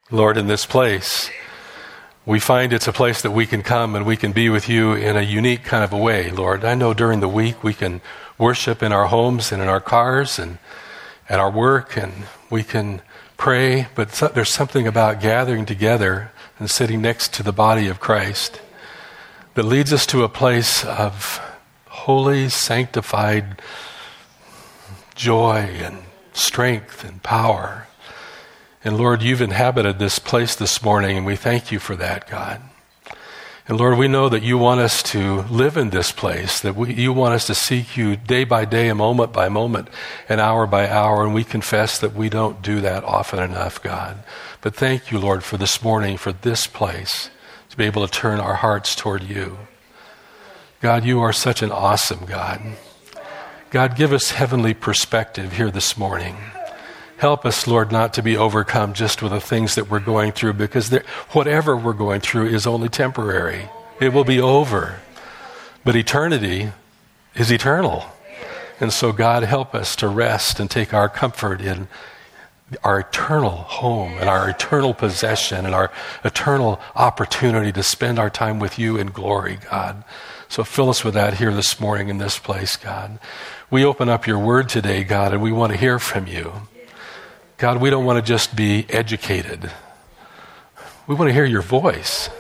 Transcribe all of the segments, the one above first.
Lord, in this place, we find it's a place that we can come and we can be with you in a unique kind of a way, Lord. I know during the week we can worship in our homes and in our cars and at our work, and we can pray, but there's something about gathering together and sitting next to the body of Christ that leads us to a place of holy, sanctified joy and strength and power. And Lord, you've inhabited this place this morning, and we thank you for that, God. And Lord, we know that you want us to live in this place, that you want us to seek you day by day, and moment by moment, and hour by hour, and we confess that we don't do that often enough, God. But thank you, Lord, for this morning, for this place, to be able to turn our hearts toward you. God, you are such an awesome God. God, give us heavenly perspective here this morning. Help us, Lord, not to be overcome just with the things that we're going through, because whatever we're going through is only temporary. It will be over. But eternity is eternal. And so, God, help us to rest and take our comfort in our eternal home and our eternal possession and our eternal opportunity to spend our time with you in glory, God. So fill us with that here this morning in this place, God. We open up your word today, God, and we want to hear from you. God, we don't want to just be educated. We want to hear your voice.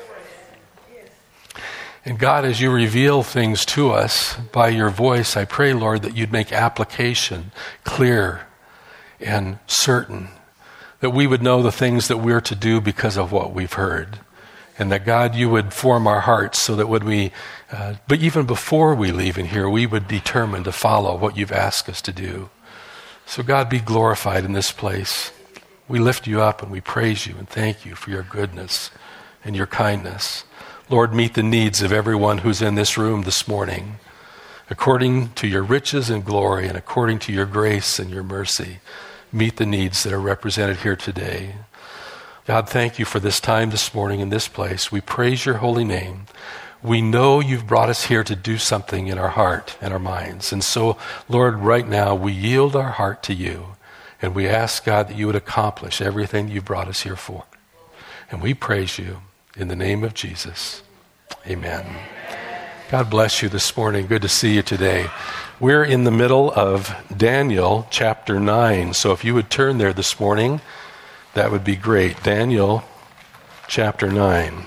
And God, as you reveal things to us by your voice, I pray, Lord, that you'd make application clear and certain, that we would know the things that we're to do because of what we've heard. And that, God, you would form our hearts so that when we, but even before we leave in here, we would determine to follow what you've asked us to do. So God, be glorified in this place. We lift you up and we praise you and thank you for your goodness and your kindness. Lord, meet the needs of everyone who's in this room this morning, according to your riches and glory and according to your grace and your mercy. Meet the needs that are represented here today. God, thank you for this time this morning in this place. We praise your holy name. We know you've brought us here to do something in our heart and our minds. And so, Lord, right now we yield our heart to you. And we ask, God, that you would accomplish everything you brought us here for. And we praise you in the name of Jesus. Amen. God bless you this morning. Good to see you today. We're in the middle of Daniel chapter 9. So if you would turn there this morning, that would be great. Daniel chapter 9.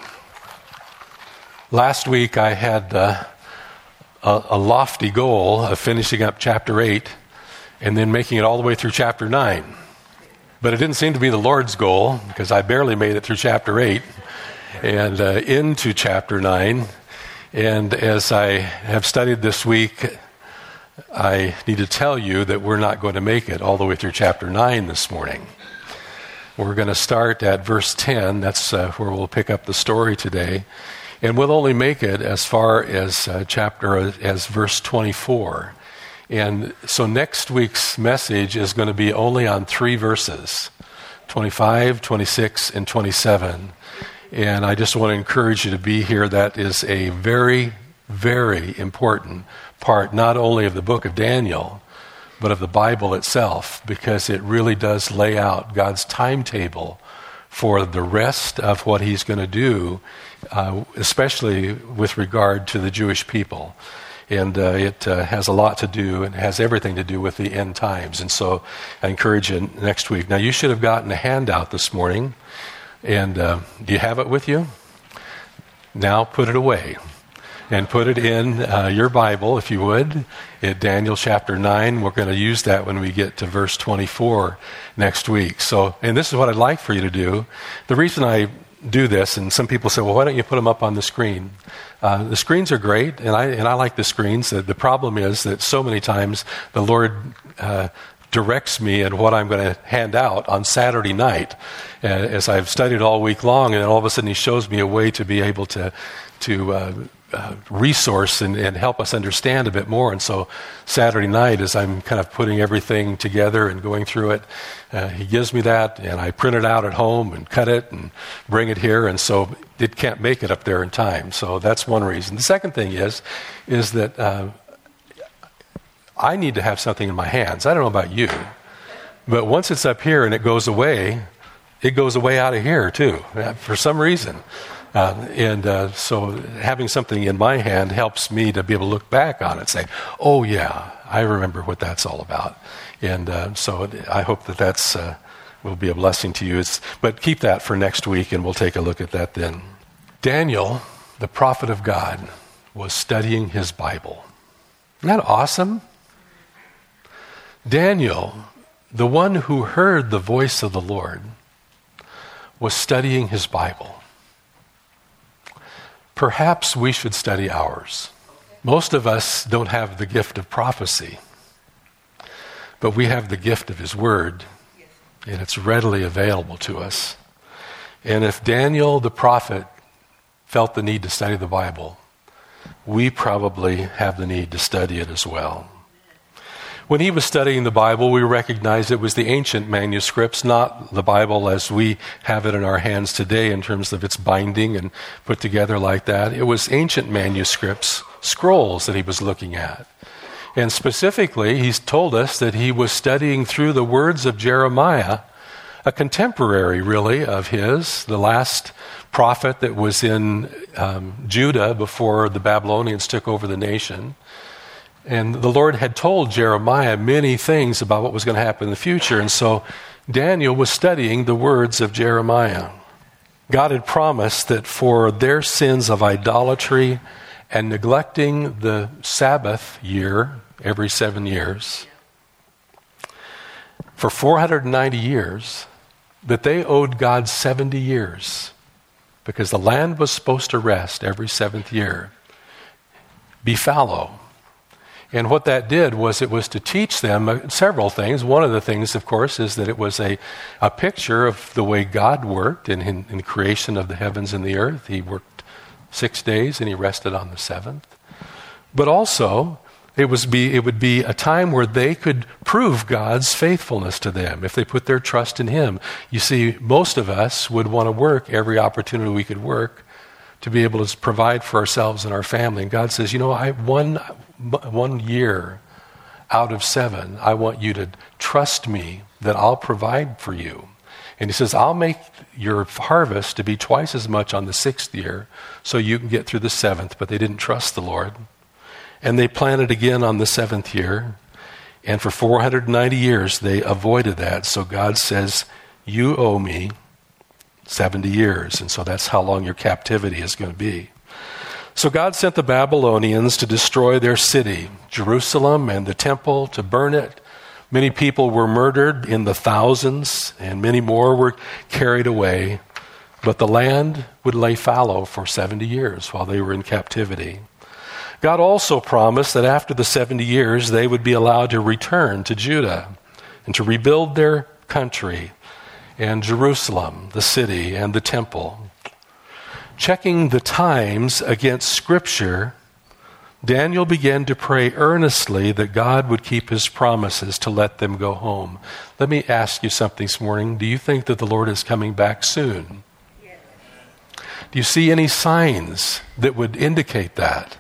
Last week I had a lofty goal of finishing up chapter 8 and then making it all the way through chapter 9. But it didn't seem to be the Lord's goal, because I barely made it through chapter 8 and into chapter 9. And as I have studied this week, I need to tell you that we're not going to make it all the way through chapter 9 this morning. We're going to start at verse 10. That's where we'll pick up the story today. And we'll only make it as far as as verse 24. And so next week's message is going to be only on 3 verses, 25, 26, and 27. And I just want to encourage you to be here. That is a very, very important part, not only of the book of Daniel, but of the Bible itself, because it really does lay out God's timetable for the rest of what he's going to do, especially with regard to the Jewish people. And it has a lot to do, and has everything to do with the end times. And so I encourage you next week. Now, you should have gotten a handout this morning. And do you have it with you? Now put it away. And put it in your Bible, if you would, at Daniel chapter 9. We're going to use that when we get to verse 24 next week. So, and this is what I'd like for you to do. The reason I do this, and some people say, well, why don't you put them up on the screen? The screens are great, and I like the screens. The problem is that so many times the Lord directs me in what I'm going to hand out on Saturday night, as I've studied all week long, and then all of a sudden he shows me a way to be able to resource and help us understand a bit more. And so Saturday night, as I'm kind of putting everything together and going through it, he gives me that, and I print it out at home and cut it and bring it here, and so it can't make it up there in time. So that's one reason. The second thing is that I need to have something in my hands. I don't know about you, but once it's up here and it goes away, it goes away out of here too, for some reason. So having something in my hand helps me to be able to look back on it and say, oh yeah, I remember what that's all about. And so I hope that's will be a blessing to you. But keep that for next week, and we'll take a look at that then. Daniel, the prophet of God, was studying his Bible. Isn't that awesome? Daniel, the one who heard the voice of the Lord, was studying his Bible. Perhaps we should study ours. Most of us don't have the gift of prophecy, but we have the gift of his word, and it's readily available to us. And if Daniel the prophet felt the need to study the Bible, we probably have the need to study it as well. When he was studying the Bible, we recognized it was the ancient manuscripts, not the Bible as we have it in our hands today in terms of its binding and put together like that. It was ancient manuscripts, scrolls that he was looking at. And specifically, he's told us that he was studying through the words of Jeremiah, a contemporary really of his, the last prophet that was in Judah before the Babylonians took over the nation. And the Lord had told Jeremiah many things about what was going to happen in the future. And so Daniel was studying the words of Jeremiah. God had promised that for their sins of idolatry and neglecting the Sabbath year every 7 years, for 490 years, that they owed God 70 years because the land was supposed to rest every seventh year, be fallow. And what that did was it was to teach them several things. One of the things, of course, is that it was a picture of the way God worked in creation of the heavens and the earth. He worked 6 days and he rested on the seventh. But also, it would be a time where they could prove God's faithfulness to them if they put their trust in him. You see, most of us would want to work every opportunity we could work to be able to provide for ourselves and our family. And God says, one year out of 7, I want you to trust me that I'll provide for you. And he says, I'll make your harvest to be twice as much on the 6th year so you can get through the 7th. But they didn't trust the Lord. And they planted again on the 7th year. And for 490 years, they avoided that. So God says, you owe me 70 years. And so that's how long your captivity is going to be. So God sent the Babylonians to destroy their city, Jerusalem, and the temple, to burn it. Many people were murdered in the thousands, and many more were carried away. But the land would lay fallow for 70 years while they were in captivity. God also promised that after the 70 years, they would be allowed to return to Judah and to rebuild their country and Jerusalem, the city, and the temple. Checking the times against Scripture, Daniel began to pray earnestly that God would keep his promises to let them go home. Let me ask you something this morning. Do you think that the Lord is coming back soon? Yes. Do you see any signs that would indicate that?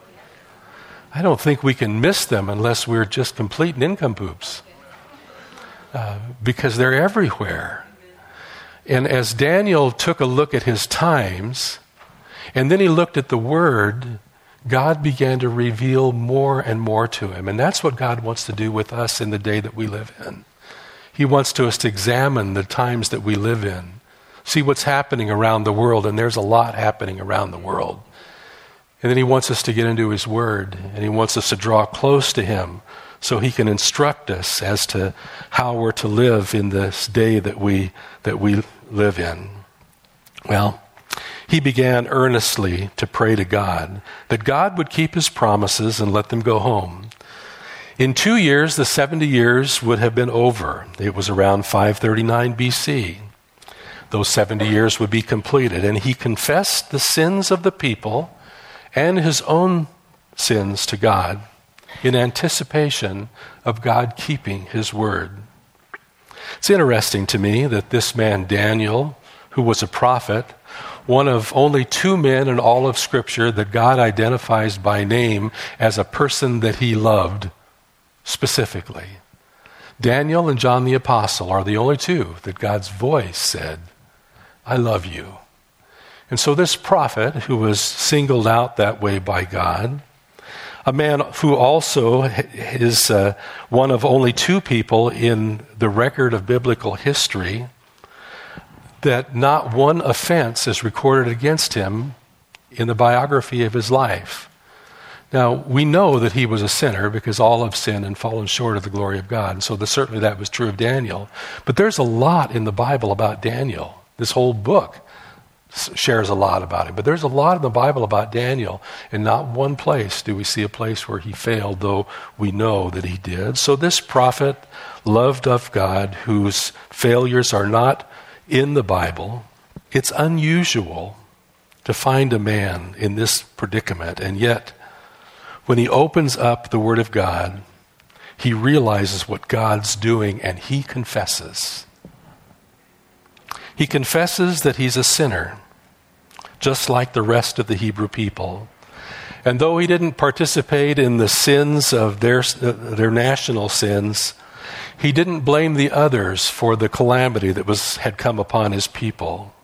I don't think we can miss them unless we're just complete nincompoops, because they're everywhere. And as Daniel took a look at his times, and then he looked at the Word, God began to reveal more and more to him. And that's what God wants to do with us in the day that we live in. He wants us to examine the times that we live in, see what's happening around the world, and there's a lot happening around the world. And then he wants us to get into his Word, and he wants us to draw close to him so he can instruct us as to how we're to live in this day that we live in. Well, he began earnestly to pray to God that God would keep his promises and let them go home. In 2 years, the 70 years would have been over. It was around 539 BC. Those 70 years would be completed, and he confessed the sins of the people and his own sins to God in anticipation of God keeping his word. It's interesting to me that this man Daniel, who was a prophet, one of only 2 men in all of Scripture that God identifies by name as a person that he loved specifically. Daniel and John the Apostle are the only two that God's voice said, I love you. And so this prophet, who was singled out that way by God, a man who also is one of only two people in the record of biblical history that not one offense is recorded against him in the biography of his life. Now, we know that he was a sinner because all have sinned and fallen short of the glory of God. And so certainly that was true of Daniel. But there's a lot in the Bible about Daniel. This whole book shares a lot about him. But there's a lot in the Bible about Daniel. And not one place do we see a place where he failed, though we know that he did. So this prophet, loved of God, whose failures are not in the Bible, it's unusual to find a man in this predicament. And yet, when he opens up the Word of God, he realizes what God's doing and he confesses. He confesses that he's a sinner, just like the rest of the Hebrew people. And though he didn't participate in the sins of their national sins, he didn't blame the others for the calamity that had come upon his people.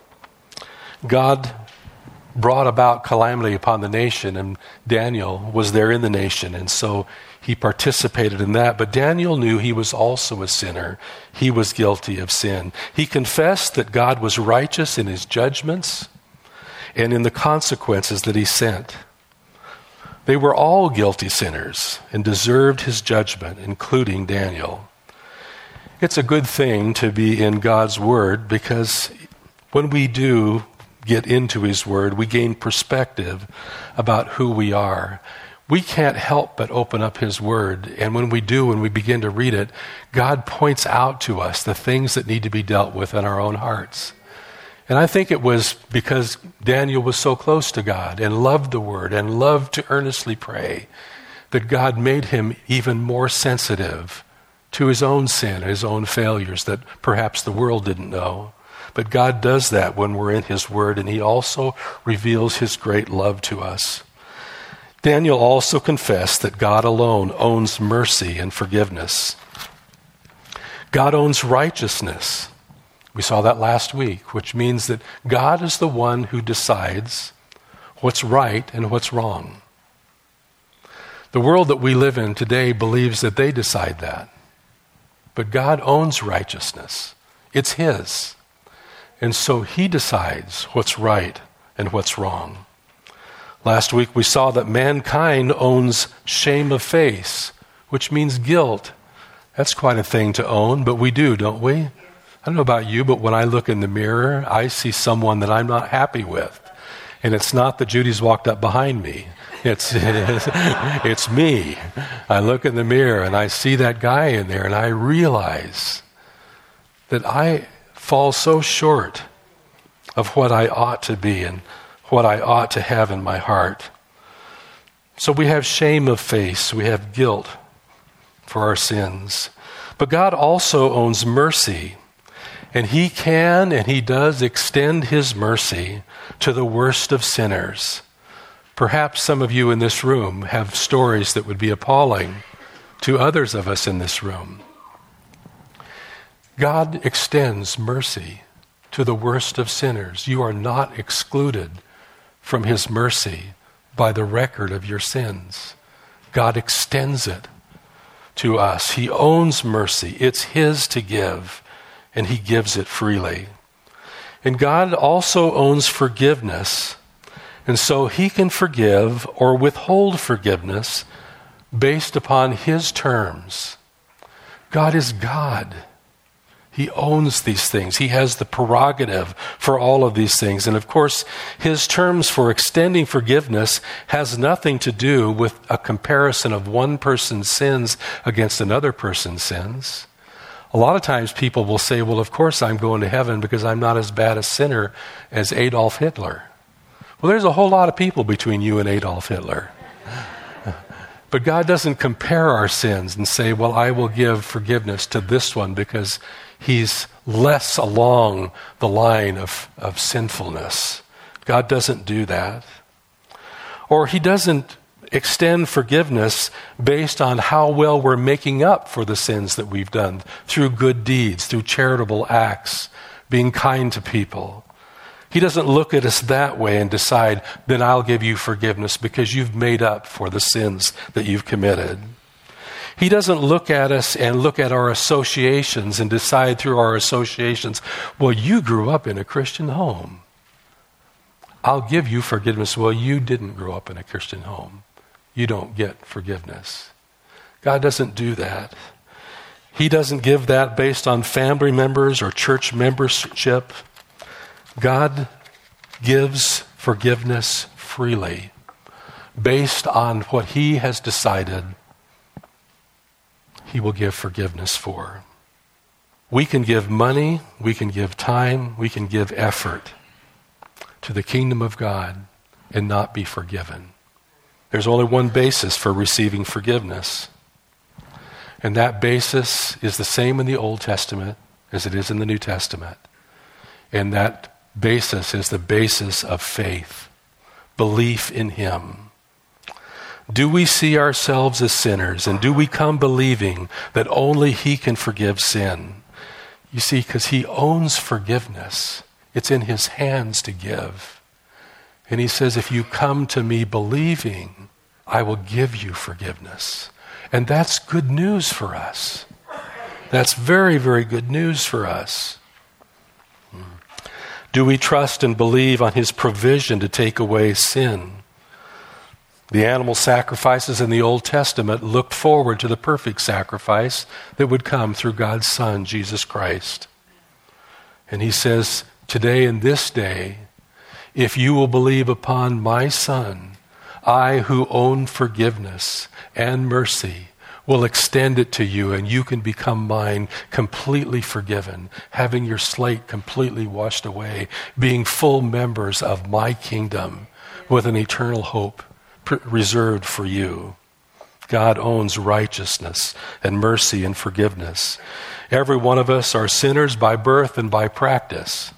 God brought about calamity upon the nation, and Daniel was there in the nation, and so he participated in that. But Daniel knew he was also a sinner. He was guilty of sin. He confessed that God was righteous in his judgments and in the consequences that he sent. They were all guilty sinners and deserved his judgment, including Daniel. It's a good thing to be in God's Word, because when we do get into his Word, we gain perspective about who we are. We can't help but open up his Word, and when we do, when we begin to read it, God points out to us the things that need to be dealt with in our own hearts. And I think it was because Daniel was so close to God and loved the Word and loved to earnestly pray that God made him even more sensitive to his own sin, his own failures that perhaps the world didn't know. But God does that when we're in his Word, and he also reveals his great love to us. Daniel also confessed that God alone owns mercy and forgiveness. God owns righteousness. We saw that last week, which means that God is the one who decides what's right and what's wrong. The world that we live in today believes that they decide that. But God owns righteousness. It's his. And so he decides what's right and what's wrong. Last week we saw that mankind owns shame of face, which means guilt. That's quite a thing to own, but we do, don't we? I don't know about you, but when I look in the mirror, I see someone that I'm not happy with. And it's not that Judy's walked up behind me. It's me. I look in the mirror and I see that guy in there, and I realize that I fall so short of what I ought to be and what I ought to have in my heart. So we have shame of face, we have guilt for our sins. But God also owns mercy, and he can and he does extend his mercy to the worst of sinners. Perhaps some of you in this room have stories that would be appalling to others of us in this room. God extends mercy to the worst of sinners. You are not excluded from his mercy by the record of your sins. God extends it to us. He owns mercy. It's his to give, and he gives it freely. And God also owns forgiveness, and so he can forgive or withhold forgiveness based upon his terms. God is God. He owns these things. He has the prerogative for all of these things. And of course, his terms for extending forgiveness has nothing to do with a comparison of one person's sins against another person's sins. A lot of times people will say, well, of course I'm going to heaven because I'm not as bad a sinner as Adolf Hitler. Well, there's a whole lot of people between you and Adolf Hitler. But God doesn't compare our sins and say, well, I will give forgiveness to this one because he's less along the line of sinfulness. God doesn't do that. Or he doesn't extend forgiveness based on how well we're making up for the sins that we've done through good deeds, through charitable acts, being kind to people. He doesn't look at us that way and decide, then I'll give you forgiveness because you've made up for the sins that you've committed. He doesn't look at us and look at our associations and decide through our associations, well, you grew up in a Christian home. I'll give you forgiveness. Well, you didn't grow up in a Christian home. You don't get forgiveness. God doesn't do that. He doesn't give that based on family members or church membership. God gives forgiveness freely based on what He has decided He will give forgiveness for. We can give money, we can give time, we can give effort to the kingdom of God and not be forgiven. There's only one basis for receiving forgiveness. And that basis is the same in the Old Testament as it is in the New Testament. And that basis is the basis of faith, belief in Him. Do we see ourselves as sinners, and do we come believing that only He can forgive sin? You see, because He owns forgiveness. It's in His hands to give. And He says, if you come to me believing, I will give you forgiveness. And that's good news for us. That's very, very good news for us. Do we trust and believe on His provision to take away sin? The animal sacrifices in the Old Testament looked forward to the perfect sacrifice that would come through God's Son, Jesus Christ. And He says, today and this day, if you will believe upon my Son, I who own forgiveness and mercy will extend it to you, and you can become mine, completely forgiven, having your slate completely washed away, being full members of my kingdom with an eternal hope reserved for you. God owns righteousness and mercy and forgiveness. Every one of us are sinners by birth and by practice.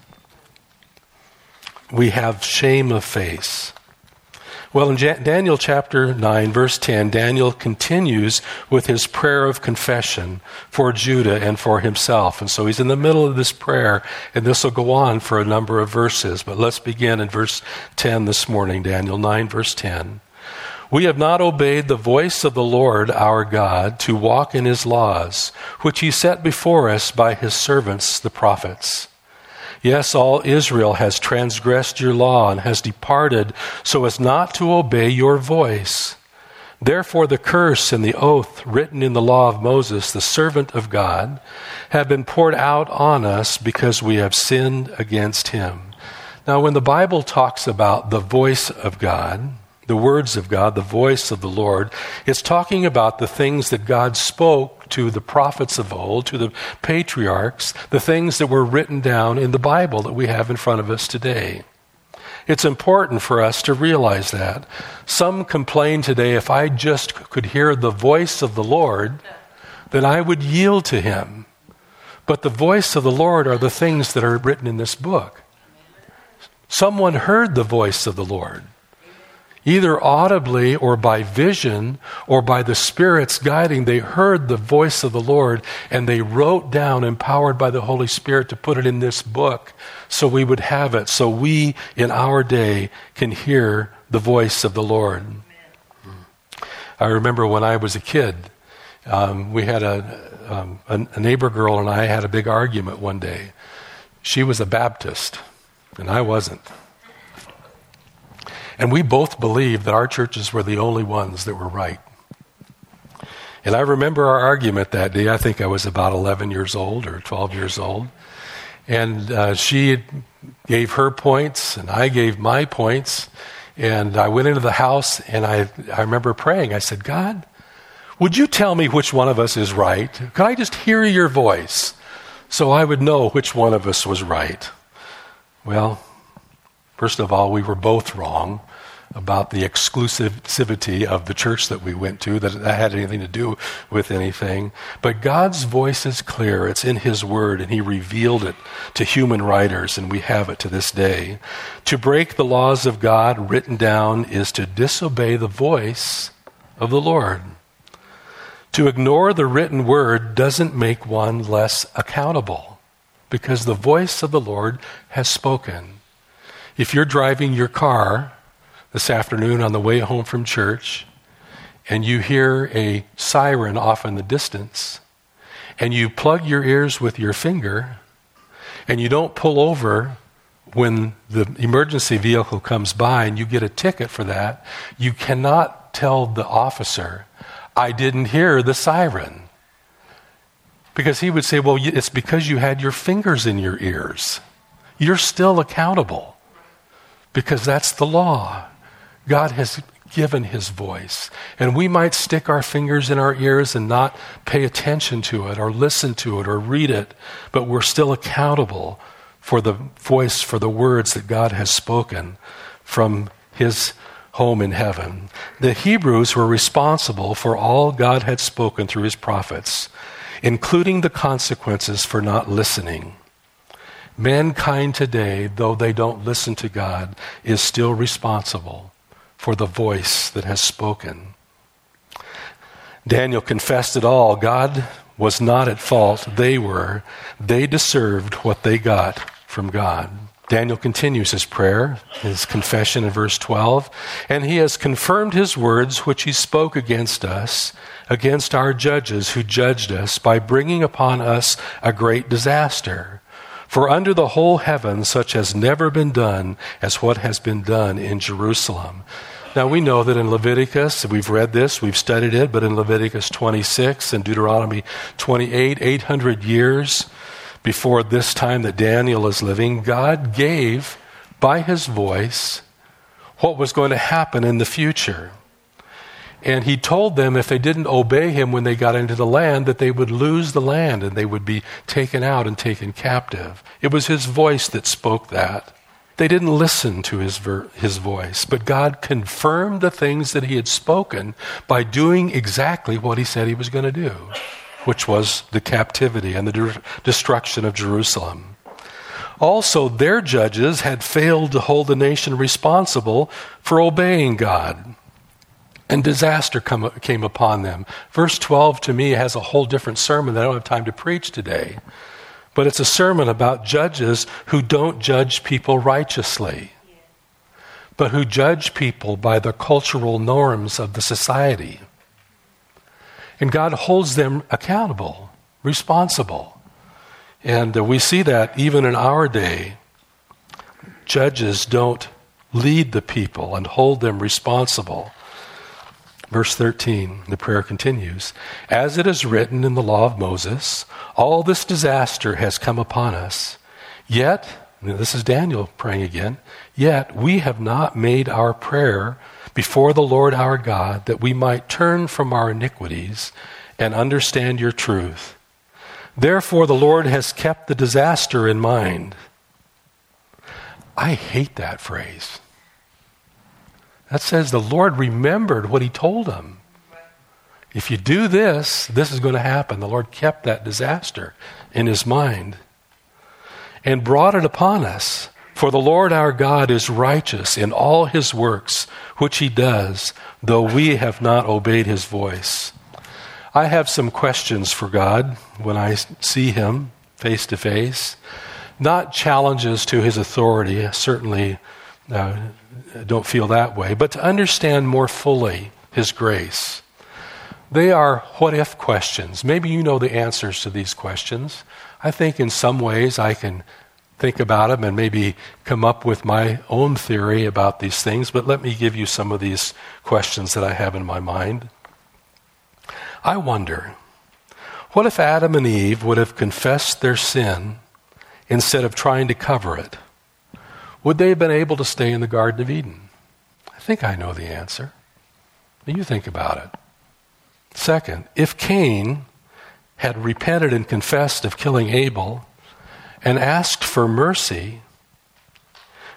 We have shame of face. Well, in Daniel chapter 9, verse 10, Daniel continues with his prayer of confession for Judah and for himself. And so he's in the middle of this prayer, and this will go on for a number of verses. But let's begin in verse 10 this morning, Daniel 9, verse 10. We have not obeyed the voice of the Lord our God to walk in His laws, which He set before us by His servants, the prophets. Yes, all Israel has transgressed your law and has departed so as not to obey your voice. Therefore the curse and the oath written in the law of Moses, the servant of God, have been poured out on us because we have sinned against Him. Now, when the Bible talks about the voice of God, the words of God, the voice of the Lord, it's talking about the things that God spoke to the prophets of old, to the patriarchs, the things that were written down in the Bible that we have in front of us today. It's important for us to realize that. Some complain today, if I just could hear the voice of the Lord, then I would yield to Him. But the voice of the Lord are the things that are written in this book. Someone heard the voice of the Lord, either audibly or by vision or by the Spirit's guiding. They heard the voice of the Lord, and they wrote down, empowered by the Holy Spirit, to put it in this book so we would have it, so we in our day can hear the voice of the Lord. I remember when I was a kid, we had a neighbor girl and I had a big argument one day. She was a Baptist and I wasn't. And we both believed that our churches were the only ones that were right. And I remember our argument that day. I think I was about 11 years old or 12 years old. And she gave her points and I gave my points. And I went into the house and I remember praying. I said, God, would you tell me which one of us is right? Could I just hear your voice so I would know which one of us was right? Well, first of all, we were both wrong. about the exclusivity of the church that we went to, that had anything to do with anything. But God's voice is clear. It's in his word, and he revealed it to human writers, and we have it to this day. To break the laws of God written down is to disobey the voice of the Lord. To ignore the written word doesn't make one less accountable, because the voice of the Lord has spoken. If you're driving your car this afternoon on the way home from church, and you hear a siren off in the distance, and you plug your ears with your finger, and you don't pull over when the emergency vehicle comes by and you get a ticket for that, you cannot tell the officer, I didn't hear the siren. Because he would say, well, it's because you had your fingers in your ears. You're still accountable, because that's the law. God has given his voice. And we might stick our fingers in our ears and not pay attention to it or listen to it or read it, but we're still accountable for the voice, for the words that God has spoken from his home in heaven. The Hebrews were responsible for all God had spoken through his prophets, including the consequences for not listening. Mankind today, though they don't listen to God, is still responsible for the voice that has spoken. Daniel confessed it all. God was not at fault. They were. They deserved what they got from God. Daniel continues his prayer, his confession in verse 12, and he has confirmed his words which he spoke against us, against our judges who judged us, by bringing upon us a great disaster. For under the whole heaven such has never been done as what has been done in Jerusalem. Now we know that in Leviticus, we've read this, we've studied it, but in Leviticus 26 and Deuteronomy 28, 800 years before this time that Daniel is living, God gave by his voice what was going to happen in the future. And he told them if they didn't obey him when they got into the land, that they would lose the land and they would be taken out and taken captive. It was his voice that spoke that. They didn't listen to his voice, but God confirmed the things that he had spoken by doing exactly what he said he was going to do, which was the captivity and the destruction of Jerusalem. Also, their judges had failed to hold the nation responsible for obeying God. And disaster came upon them. Verse 12 to me has a whole different sermon that I don't have time to preach today. But it's a sermon about judges who don't judge people righteously, but who judge people by the cultural norms of the society. And God holds them accountable, responsible. And we see that even in our day. Judges don't lead the people and hold them responsible. Verse 13, the prayer continues, as it is written in the law of Moses, all this disaster has come upon us. Yet, this is Daniel praying again, yet we have not made our prayer before the Lord our God, that we might turn from our iniquities and understand your truth. Therefore the Lord has kept the disaster in mind. I hate that phrase. That says the Lord remembered what he told him. If you do this, this is going to happen. The Lord kept that disaster in his mind and brought it upon us. For the Lord our God is righteous in all his works, which he does, though we have not obeyed his voice. I have some questions for God when I see him face to face. Not challenges to his authority, certainly don't feel that way, but to understand more fully his grace. They are what-if questions. Maybe you know the answers to these questions. I think in some ways I can think about them and maybe come up with my own theory about these things, but let me give you some of these questions that I have in my mind. I wonder, what if Adam and Eve would have confessed their sin instead of trying to cover it? Would they have been able to stay in the Garden of Eden? I think I know the answer. You think about it. Second, if Cain had repented and confessed of killing Abel and asked for mercy,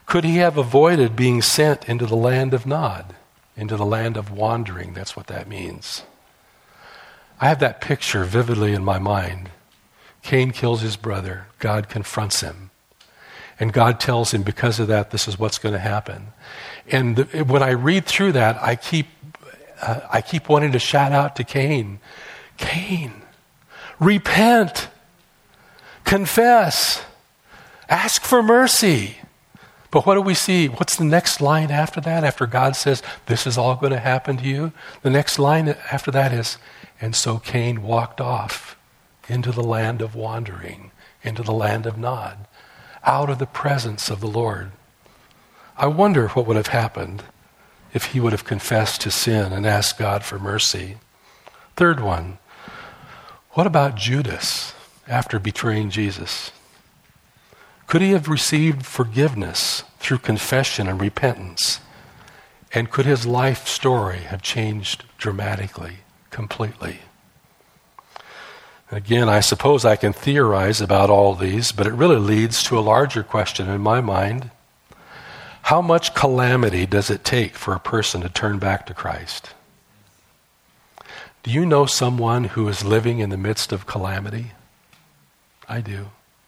Could he have avoided being sent into the land of Nod, into the land of wandering? That's what that means. I have that picture vividly in my mind. Cain kills his brother. God confronts him. And God tells him, because of that, this is what's going to happen. And when I read through that, I keep wanting to shout out to Cain, Cain, repent, confess, ask for mercy. But what do we see? What's the next line after that? After God says, this is all going to happen to you? The next line after that is, and so Cain walked off into the land of wandering, into the land of Nod, out of the presence of the Lord. I wonder what would have happened if he would have confessed his sin and asked God for mercy. Third one, what about Judas after betraying Jesus? Could he have received forgiveness through confession and repentance? And could his life story have changed dramatically, completely? Again, I suppose I can theorize about all these, but it really leads to a larger question in my mind. How much calamity does it take for a person to turn back to Christ? Do you know someone who is living in the midst of calamity? I do.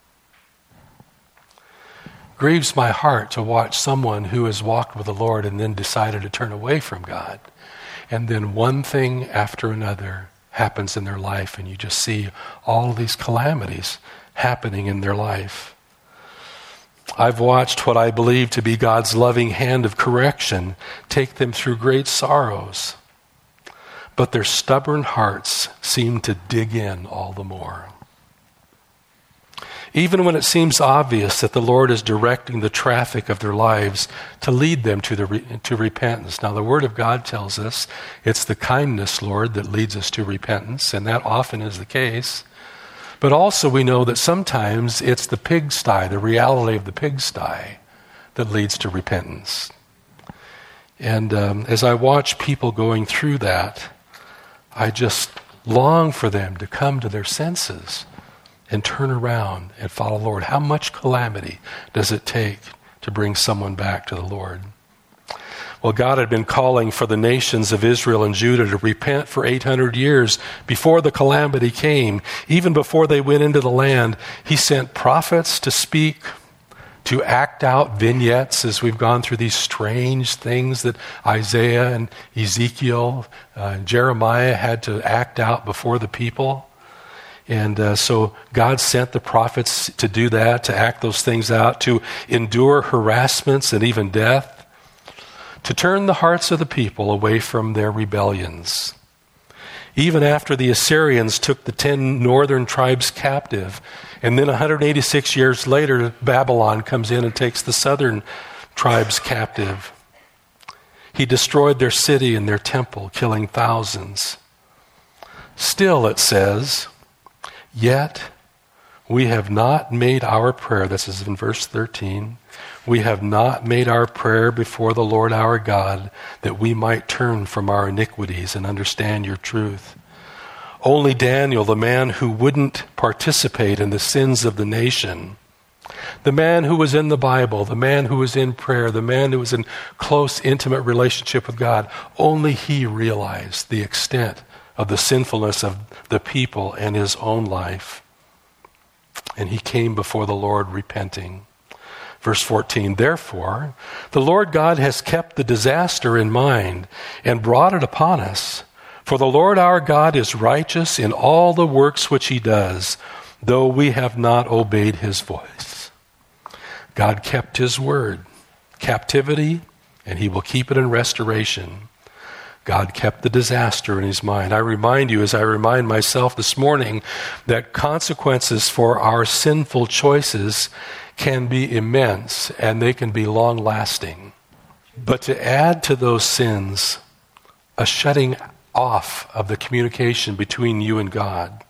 Grieves my heart to watch someone who has walked with the Lord and then decided to turn away from God. And then one thing after another happens in their life, and you just see all these calamities happening in their life. I've watched what I believe to be God's loving hand of correction take them through great sorrows, but their stubborn hearts seem to dig in all the more. Even when it seems obvious that the Lord is directing the traffic of their lives to lead them to repentance. Now, the Word of God tells us it's the kindness, Lord, that leads us to repentance, and that often is the case. But also we know that sometimes it's the pigsty, the reality of the pigsty, that leads to repentance. And as I watch people going through that, I just long for them to come to their senses and turn around and follow the Lord. How much calamity does it take to bring someone back to the Lord? Well, God had been calling for the nations of Israel and Judah to repent for 800 years before the calamity came. Even before they went into the land, he sent prophets to speak, to act out vignettes as we've gone through these strange things that Isaiah and Ezekiel and Jeremiah had to act out before the people. And so God sent the prophets to do that, to act those things out, to endure harassments and even death, to turn the hearts of the people away from their rebellions. Even after the Assyrians took the 10 northern tribes captive, and then 186 years later, Babylon comes in and takes the southern tribes captive. He destroyed their city and their temple, killing thousands. Still, it says, yet we have not made our prayer, this is in verse 13, we have not made our prayer before the Lord our God that we might turn from our iniquities and understand your truth. Only Daniel, the man who wouldn't participate in the sins of the nation, the man who was in the Bible, the man who was in prayer, the man who was in close, intimate relationship with God, only he realized the extent of the sinfulness of the people and his own life. And he came before the Lord repenting. Verse 14, therefore, the Lord God has kept the disaster in mind and brought it upon us. For the Lord our God is righteous in all the works which he does, though we have not obeyed his voice. God kept his word, captivity, and he will keep it in restoration. God kept the disaster in his mind. I remind you, as I remind myself this morning, that consequences for our sinful choices can be immense and they can be long-lasting. But to add to those sins a shutting off of the communication between you and God,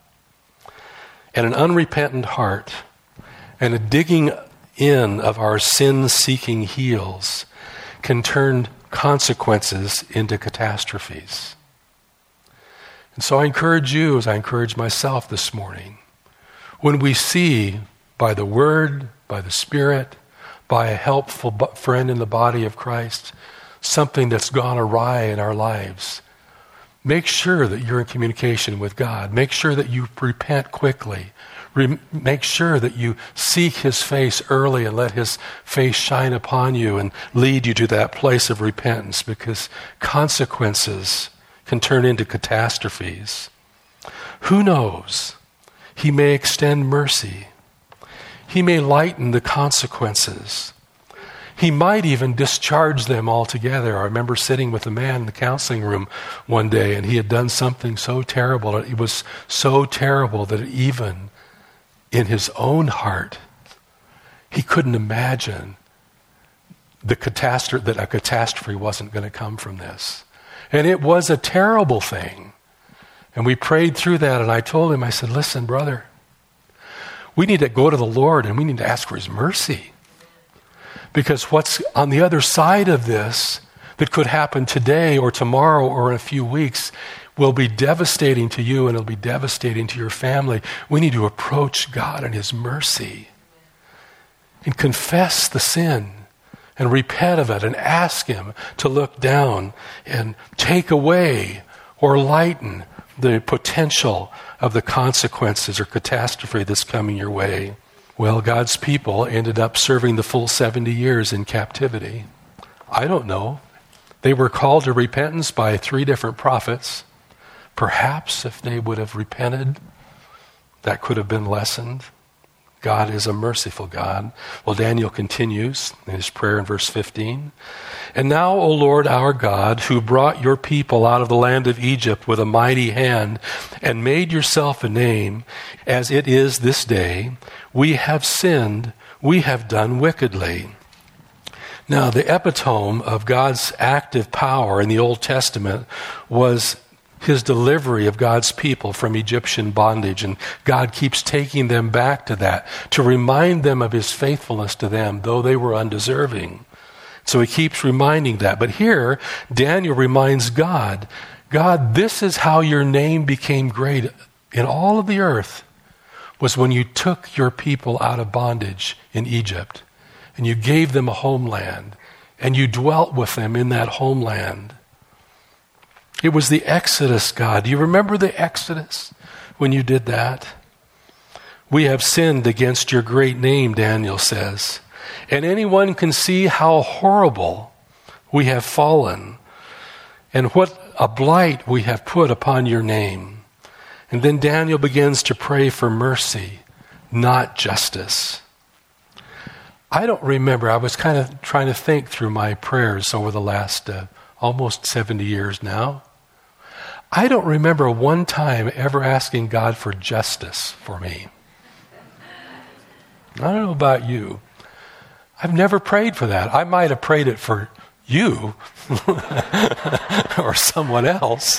and an unrepentant heart, and a digging in of our sin-seeking heels can turn consequences into catastrophes. And so I encourage you, as I encourage myself this morning, when we see by the Word, by the Spirit, by a helpful friend in the body of Christ, something that's gone awry in our lives, make sure that you're in communication with God. Make sure that you repent quickly. Make sure that you seek his face early and let his face shine upon you and lead you to that place of repentance, because consequences can turn into catastrophes. Who knows? He may extend mercy. He may lighten the consequences. He might even discharge them altogether. I remember sitting with a man in the counseling room one day, and he had done something so terrible. It was so terrible that even in his own heart, he couldn't imagine that a catastrophe wasn't going to come from this. And it was a terrible thing. And we prayed through that, and I told him, I said, listen, brother, we need to go to the Lord and we need to ask for his mercy. Because what's on the other side of this that could happen today or tomorrow or in a few weeks will be devastating to you, and it'll be devastating to your family. We need to approach God in his mercy and confess the sin and repent of it and ask him to look down and take away or lighten the potential of the consequences or catastrophe that's coming your way. Well, God's people ended up serving the full 70 years in captivity. I don't know. They were called to repentance by 3 different prophets. Perhaps if they would have repented, that could have been lessened. God is a merciful God. Well, Daniel continues in his prayer in verse 15. And now, O Lord our God, who brought your people out of the land of Egypt with a mighty hand and made yourself a name, as it is this day, we have sinned, we have done wickedly. Now, the epitome of God's active power in the Old Testament was his delivery of God's people from Egyptian bondage. And God keeps taking them back to that, to remind them of his faithfulness to them, though they were undeserving. So he keeps reminding that. But here, Daniel reminds God, God, this is how your name became great in all of the earth, was when you took your people out of bondage in Egypt, and you gave them a homeland, and you dwelt with them in that homeland. It was the Exodus, God. Do you remember the Exodus when you did that? We have sinned against your great name, Daniel says. And anyone can see how horrible we have fallen and what a blight we have put upon your name. And then Daniel begins to pray for mercy, not justice. I don't remember. I was kind of trying to think through my prayers over the last almost 70 years now. I don't remember one time ever asking God for justice for me. I don't know about you. I've never prayed for that. I might have prayed it for you or someone else.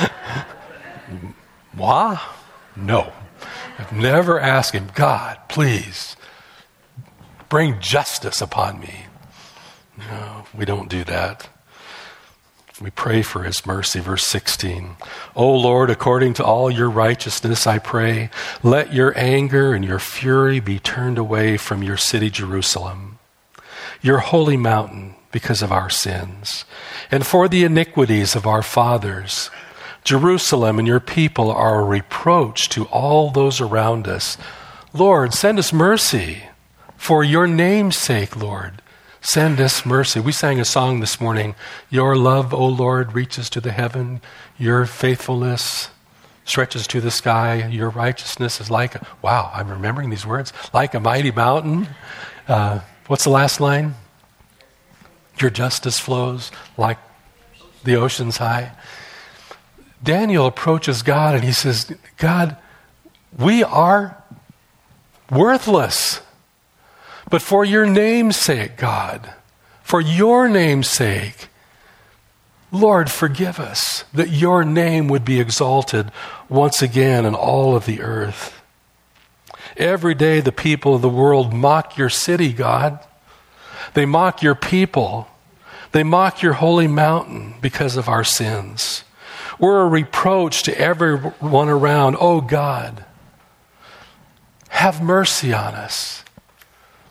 Moi? No. I've never asked him, God, please bring justice upon me. No, we don't do that. We pray for his mercy. Verse 16. O Lord, according to all your righteousness, I pray, let your anger and your fury be turned away from your city, Jerusalem, your holy mountain, because of our sins, and for the iniquities of our fathers. Jerusalem and your people are a reproach to all those around us. Lord, send us mercy. For your name's sake, Lord, send us mercy. We sang a song this morning. Your love, O Lord, reaches to the heaven. Your faithfulness stretches to the sky. Your righteousness is like, wow, I'm remembering these words, like a mighty mountain. What's the last line? Your justice flows like the oceans high. Daniel approaches God and he says, God, we are worthless. But for your name's sake, God, for your name's sake, Lord, forgive us, that your name would be exalted once again in all of the earth. Every day the people of the world mock your city, God. They mock your people. They mock your holy mountain because of our sins. We're a reproach to everyone around. Oh God, have mercy on us.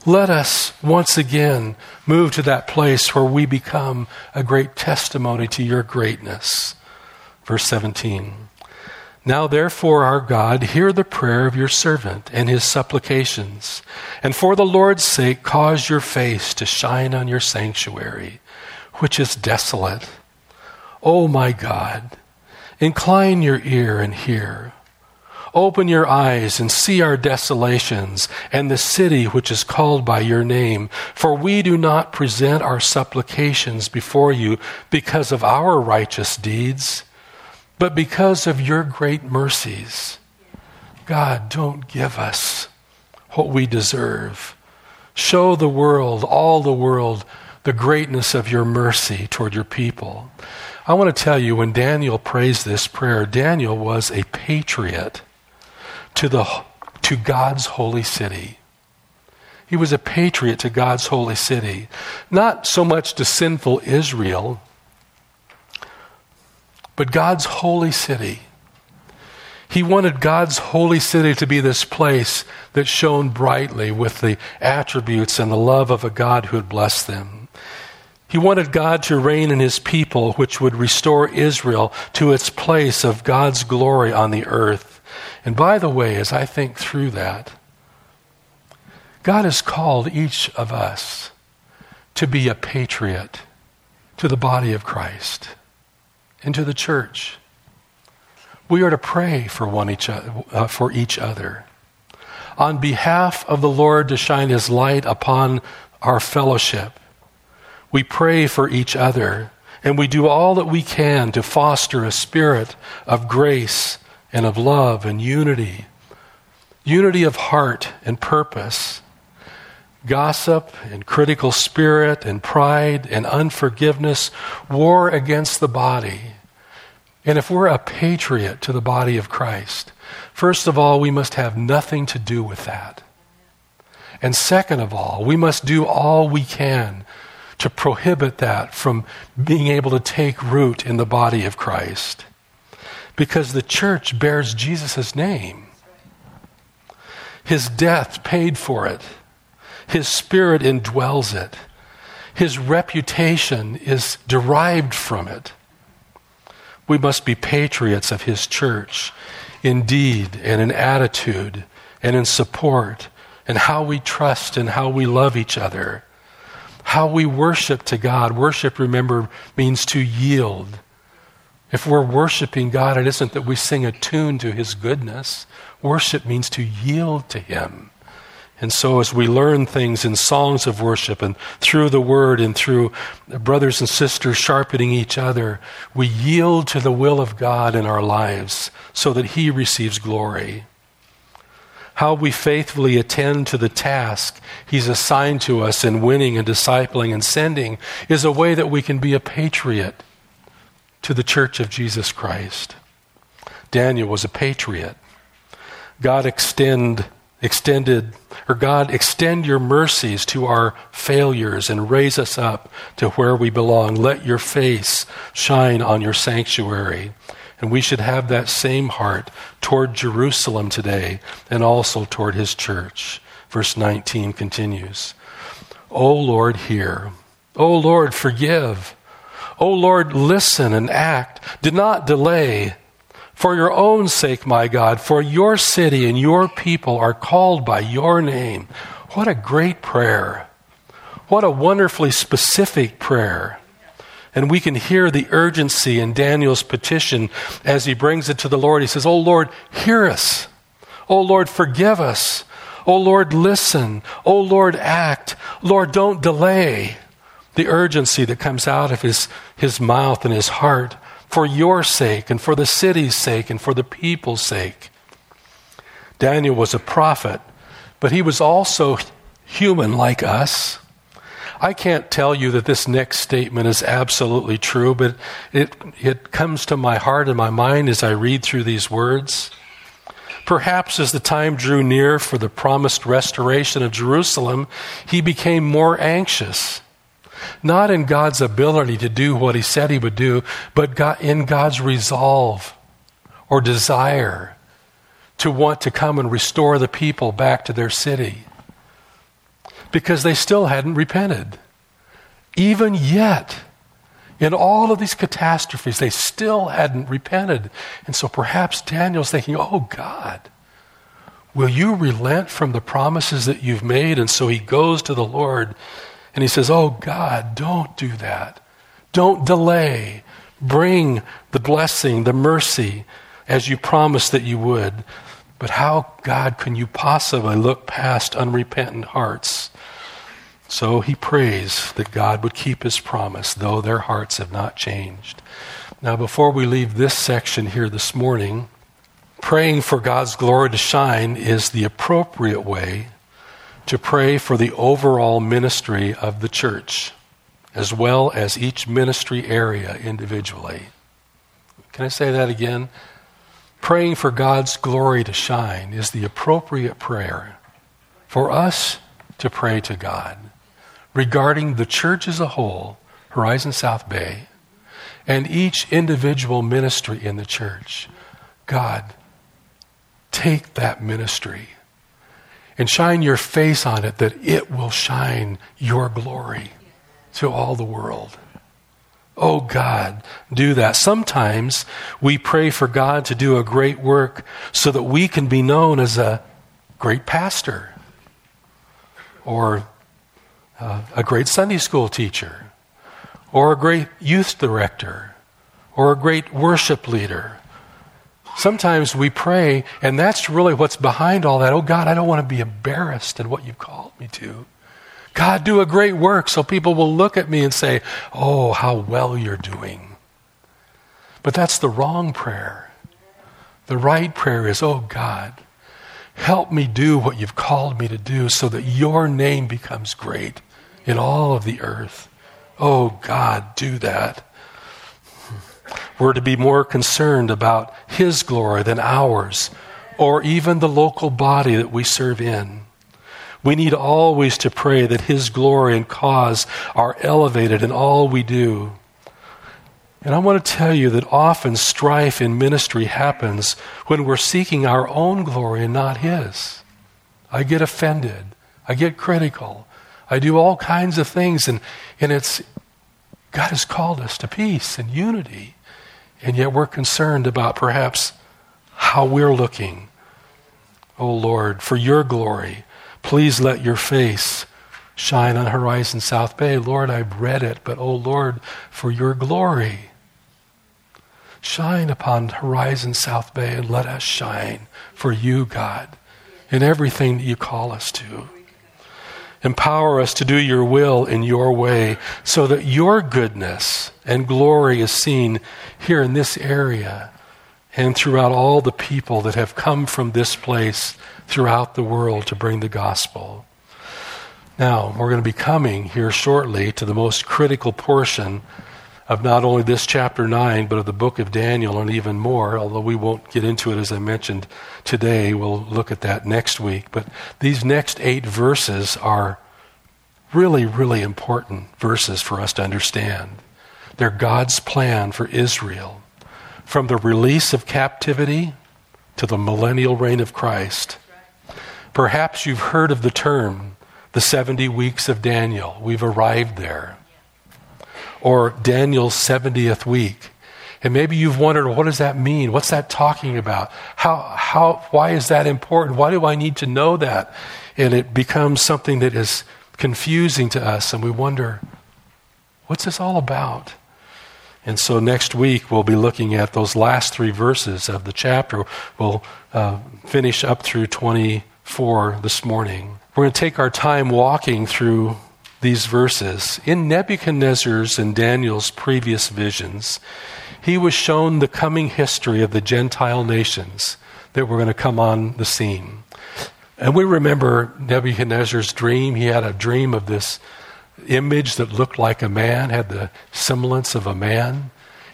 Let us once again move to that place where we become a great testimony to your greatness. Verse 17. Now therefore, our God, hear the prayer of your servant and his supplications, and for the Lord's sake cause your face to shine on your sanctuary, which is desolate. O my God, incline your ear and hear. Open your eyes and see our desolations and the city which is called by your name. For we do not present our supplications before you because of our righteous deeds, but because of your great mercies. God, don't give us what we deserve. Show the world, all the world, the greatness of your mercy toward your people. I want to tell you, when Daniel prays this prayer, Daniel was a patriot to God's holy city. He was a patriot to God's holy city. Not so much to sinful Israel, but God's holy city. He wanted God's holy city to be this place that shone brightly with the attributes and the love of a God who had blessed them. He wanted God to reign in his people, which would restore Israel to its place of God's glory on the earth. And by the way, as I think through that, God has called each of us to be a patriot to the body of Christ and to the church. We are to pray for each other. On behalf of the Lord to shine his light upon our fellowship, we pray for each other, and we do all that we can to foster a spirit of grace and of love and unity of heart and purpose. Gossip and critical spirit and pride and unforgiveness war against the body. And if we're a patriot to the body of Christ, first of all, we must have nothing to do with that. And second of all, we must do all we can to prohibit that from being able to take root in the body of Christ. Because the church bears Jesus' name. His death paid for it. His Spirit indwells it. His reputation is derived from it. We must be patriots of his church in deed and in attitude and in support and how we trust and how we love each other. How we worship to God. Worship, remember, means to yield. If we're worshiping God, it isn't that we sing a tune to his goodness. Worship means to yield to him. And so as we learn things in songs of worship and through the word and through brothers and sisters sharpening each other, we yield to the will of God in our lives so that he receives glory. How we faithfully attend to the task he's assigned to us in winning and discipling and sending is a way that we can be a patriot to the church of Jesus Christ. Daniel was a patriot. God extend your mercies to our failures and raise us up to where we belong. Let your face shine on your sanctuary. And we should have that same heart toward Jerusalem today and also toward his church. Verse 19 continues. O Lord, hear. O Lord, forgive. O Lord, listen and act. Do not delay. For your own sake, my God, for your city and your people are called by your name. What a great prayer. What a wonderfully specific prayer. And we can hear the urgency in Daniel's petition as he brings it to the Lord. He says, "O Lord, hear us. O Lord, forgive us. O Lord, listen. O Lord, act. Lord, don't delay." The urgency that comes out of his mouth and his heart for your sake and for the city's sake and for the people's sake. Daniel was a prophet, but he was also human like us. I can't tell you that this next statement is absolutely true, but it comes to my heart and my mind as I read through these words. Perhaps as the time drew near for the promised restoration of Jerusalem, he became more anxious. Not in God's ability to do what he said he would do, but in God's resolve or desire to want to come and restore the people back to their city. because they still hadn't repented. Even yet, in all of these catastrophes, they still hadn't repented. And so perhaps Daniel's thinking, oh God, will you relent from the promises that you've made? And so he goes to the Lord and he says, oh God, don't do that. Don't delay. Bring the blessing, the mercy, as you promised that you would. But how, God, can you possibly look past unrepentant hearts? So he prays that God would keep his promise, though their hearts have not changed. Now, before we leave this section here this morning, praying for God's glory to shine is the appropriate way to pray for the overall ministry of the church, as well as each ministry area individually. Can I say that again? Praying for God's glory to shine is the appropriate prayer for us to pray to God regarding the church as a whole, Horizon South Bay, and each individual ministry in the church. God, take that ministry and shine your face on it, that it will shine your glory to all the world. Oh God, do that. Sometimes we pray for God to do a great work so that we can be known as a great pastor or a great Sunday school teacher or a great youth director or a great worship leader. Sometimes we pray, and that's really what's behind all that. Oh God, I don't want to be embarrassed in what you've called me to. God, do a great work so people will look at me and say, oh, how well you're doing. But that's the wrong prayer. The right prayer is, oh God, help me do what you've called me to do so that your name becomes great in all of the earth. Oh God, do that. We're to be more concerned about his glory than ours, or even the local body that we serve in. We need always to pray that his glory and cause are elevated in all we do. And I want to tell you that often strife in ministry happens when we're seeking our own glory and not his. I get offended. I get critical. I do all kinds of things, and it's God has called us to peace and unity, and yet we're concerned about perhaps how we're looking. Oh Lord, for your glory, please let your face shine on Horizon South Bay. Lord, I've read it, but oh Lord, for your glory, shine upon Horizon South Bay and let us shine for you, God, in everything that you call us to. Empower us to do your will in your way so that your goodness and glory is seen here in this area and throughout all the people that have come from this place throughout the world to bring the gospel. Now, we're going to be coming here shortly to the most critical portion of not only this chapter 9, but of the book of Daniel, and even more, although we won't get into it as I mentioned today. We'll look at that next week. But these next 8 verses are really, really important verses for us to understand. They're God's plan for Israel, from the release of captivity to the millennial reign of Christ. Perhaps you've heard of the term, the 70 weeks of Daniel. We've arrived there. Or Daniel's 70th week. And maybe you've wondered, what does that mean? What's that talking about? Why is that important? Why do I need to know that? And it becomes something that is confusing to us, and we wonder, what's this all about? And so next week we'll be looking at those last 3 verses of the chapter. We'll finish up through 24 this morning. We're going to take our time walking through these verses. In Nebuchadnezzar's and Daniel's previous visions, he was shown the coming history of the Gentile nations that were going to come on the scene. And we remember Nebuchadnezzar's dream. He had a dream of this image that looked like a man, had the semblance of a man.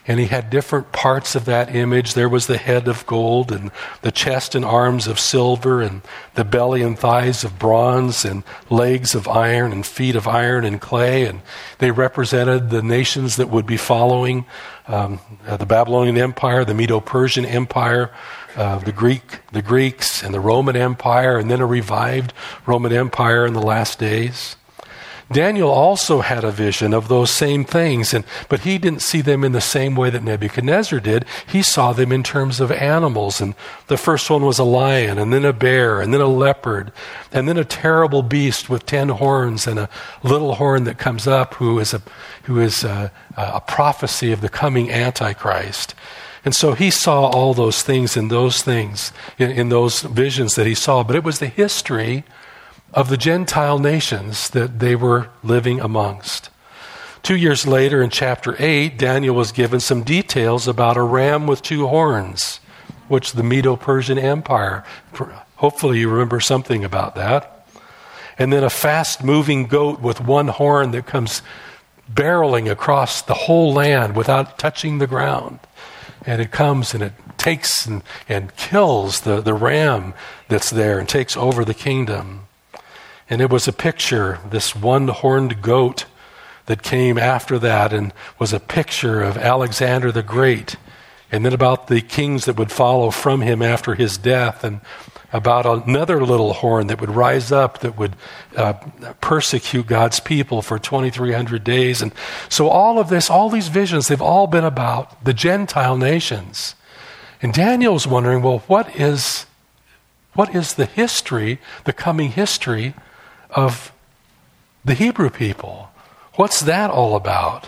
And he had different parts of that image. There was the head of gold, and the chest and arms of silver, and the belly and thighs of bronze, and legs of iron, and feet of iron and clay. And they represented the nations that would be following the Babylonian Empire, the Medo-Persian Empire, the Greeks, and the Roman Empire, and then a revived Roman Empire in the last days. Daniel also had a vision of those same things, but he didn't see them in the same way that Nebuchadnezzar did. He saw them in terms of animals, and the first one was a lion, and then a bear, and then a leopard, and then a terrible beast with 10 horns and a little horn that comes up, who is a prophecy of the coming Antichrist. And so he saw all those things in those visions that he saw, but it was the history of the Gentile nations that they were living amongst. 2 years later, in chapter 8, Daniel was given some details about a ram with 2 horns, which the Medo-Persian Empire, hopefully you remember something about that. And then a fast-moving goat with 1 horn that comes barreling across the whole land without touching the ground. And it comes and it takes and kills the ram that's there and takes over the kingdom. And it was a picture, this 1-horned goat that came after that, and was a picture of Alexander the Great, and then about the kings that would follow from him after his death, and about another little horn that would rise up that would persecute God's people for 2,300 days. And so all of this, all these visions, they've all been about the Gentile nations. And Daniel's wondering, well, what is the history, the coming history of the Hebrew people? What's that all about?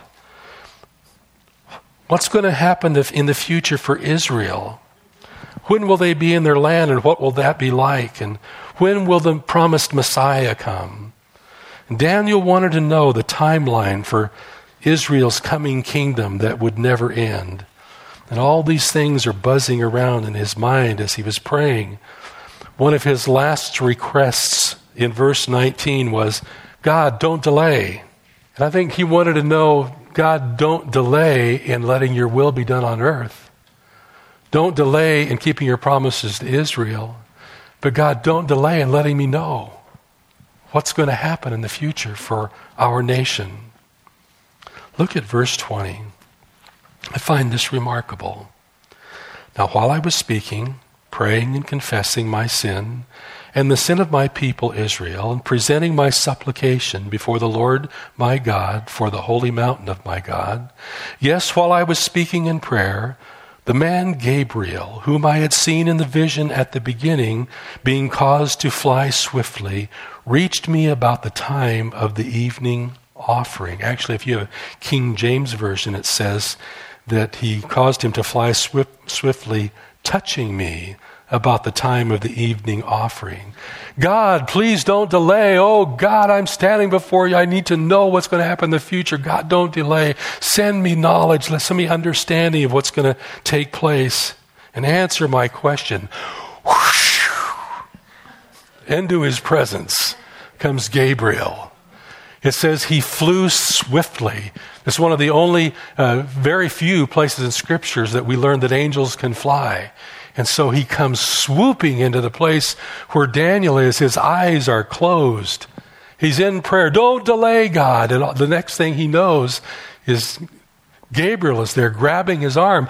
What's going to happen in the future for Israel? When will they be in their land, and what will that be like? And when will the promised Messiah come? And Daniel wanted to know the timeline for Israel's coming kingdom that would never end. And all these things are buzzing around in his mind as he was praying. One of his last requests in verse 19 was, God, don't delay. And I think he wanted to know, God, don't delay in letting your will be done on earth. Don't delay in keeping your promises to Israel. But God, don't delay in letting me know what's going to happen in the future for our nation. Look at verse 20. I find this remarkable. Now, while I was speaking, praying and confessing my sin and the sin of my people Israel, and presenting my supplication before the Lord my God for the holy mountain of my God, yes, while I was speaking in prayer, the man Gabriel, whom I had seen in the vision at the beginning, being caused to fly swiftly, reached me about the time of the evening offering. Actually, if you have a King James Version, it says that he caused him to fly swiftly, touching me about the time of the evening offering. God, please don't delay. Oh, God, I'm standing before you. I need to know what's going to happen in the future. God, don't delay. Send me knowledge. Send me understanding of what's going to take place, and answer my question. Whoosh! Into his presence comes Gabriel. It says he flew swiftly. It's one of the only very few places in scriptures that we learn that angels can fly. And so he comes swooping into the place where Daniel is. His eyes are closed. He's in prayer. Don't delay, God. And the next thing he knows is Gabriel is there grabbing his arm.